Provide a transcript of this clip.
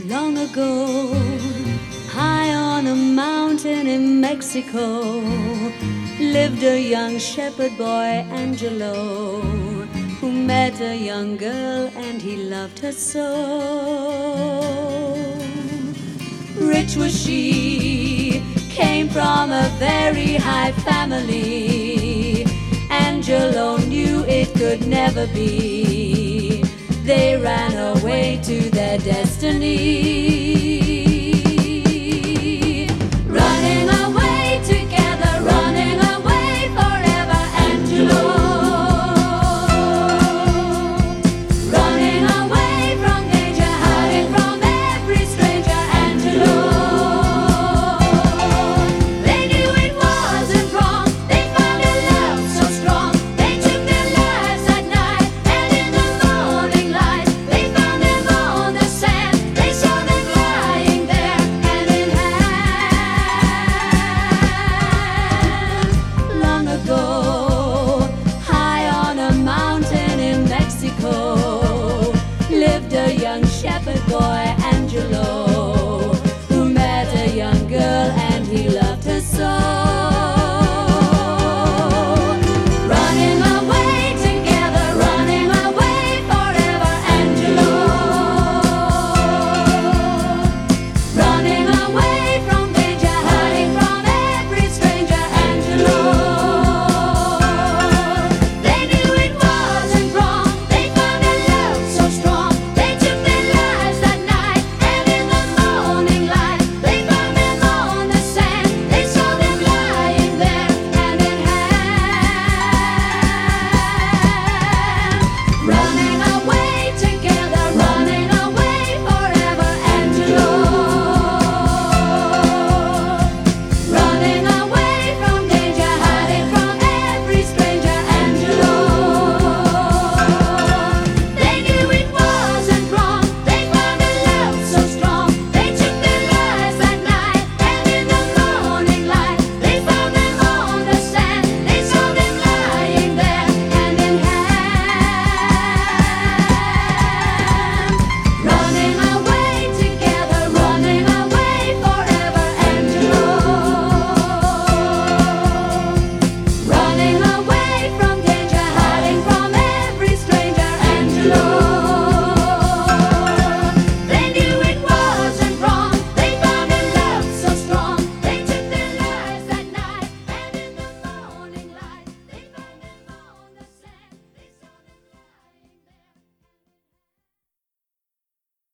Long ago, high on a mountain in Mexico, lived a young shepherd boy, Angelo, who met a young girl and he loved her so. Rich was she, came from a very high family. Angelo knew it could never be. They ran away to their destiny.